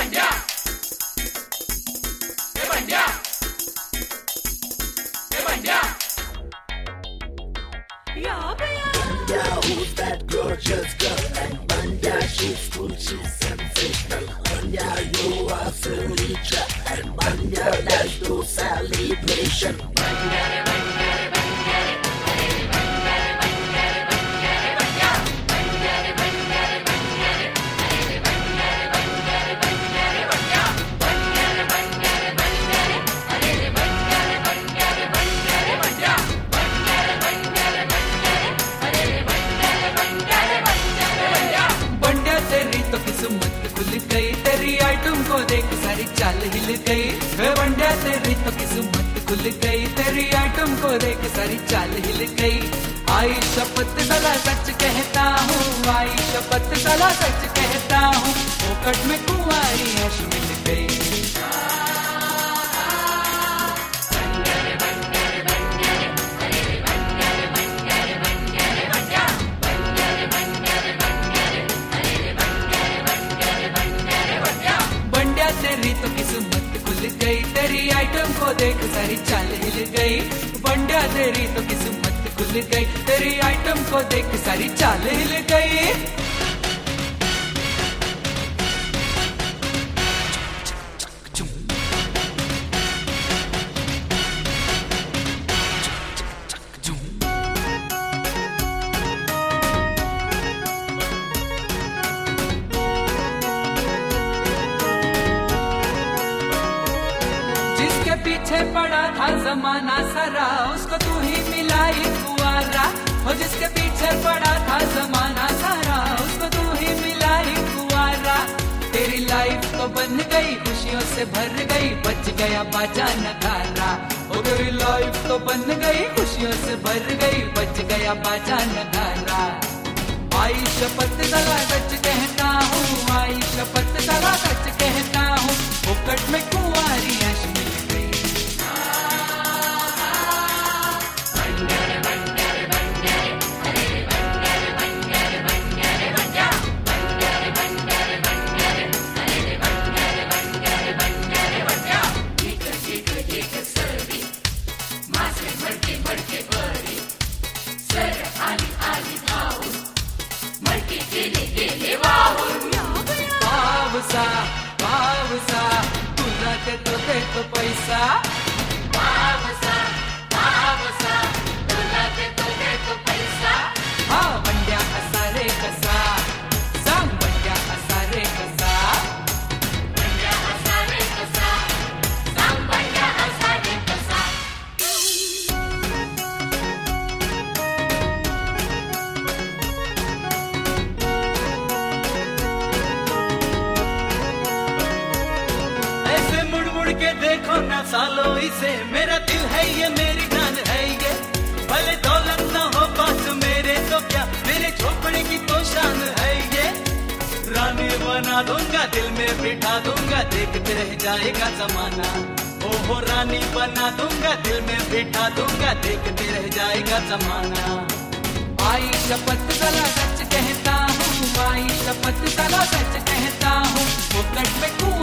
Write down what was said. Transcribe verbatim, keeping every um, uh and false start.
बंड्या, ए बंड्या, ए Bandya. Yeah, Banya, who's that gorgeous girl? And Banya, she's cool, she's sensational. Banya, you are Felicia. And Banya, let's do celebration. Banya, Banya, Banya, Banya, Banya, Banya, Banya, Banya, Banya, Banya, Banya, तेरी item को देख सारी चाल हिल गई. बंड्या तेरी तो किस्मत खुल गई, तेरी आइटम को देख सारी चाल हिल गई. आई शपथ सला सच कहता हूँ, आई शपथ सला सच कहता हूँ, फोकट में कुंवारी ऐश मिल गई. तेरी तो किस्मत खुल गई, तेरी आइटम को देख सारी चाल हिल गई. बंड्या तेरी तो किस्मत खुल गई, तेरी आइटम को देख सारी चाल हिल गई. पीछे पड़ा था जमाना सारा, उसको तू ही मिलाई कुआरा. हो जिसके पीछे पड़ा था जमाना सारा, उसको तू ही मिलाई कुआरा. तेरी लाइफ तो बन गई, खुशियों से भर गई, बच गया बाजा नगारा. ओ तेरी लाइफ तो बन गई, खुशियों से भर गई, बच गया बाजा नगारा. आई शपथ सला सच कहता हूँ, आई शपथ सला सच कहता हूँ, फोकट में कुंवारी ऐश मिल गई. पावसा पावसा तुला देतो देतो पैसा. पावसा पावसा तुला देतो देतो पैसा. हा बंड्या असा रे कसा, सांग बंड्या असा रे कसा. बंड्या असा रे कसा, सांग बंड्या असा रे कसा. ऐसे मुड़ मुड़ के देखो ना सालो इसे, मेरा दिल है ये, मेरी जान है ये. भले दौलत ना हो पास मेरे तो क्या, मेरे झोपड़े की तो शान है ये. रानी बना दूंगा, दिल में बिठा दूंगा, देखते रह जाएगा जमाना. ओ हो रानी बना दूंगा, दिल में बिठा दूंगा, देखते रह जाएगा जमाना. आई शपथ सला सच कहता हूँ, आई शपथ सला सच कहता हूँ, फोकट में कुआं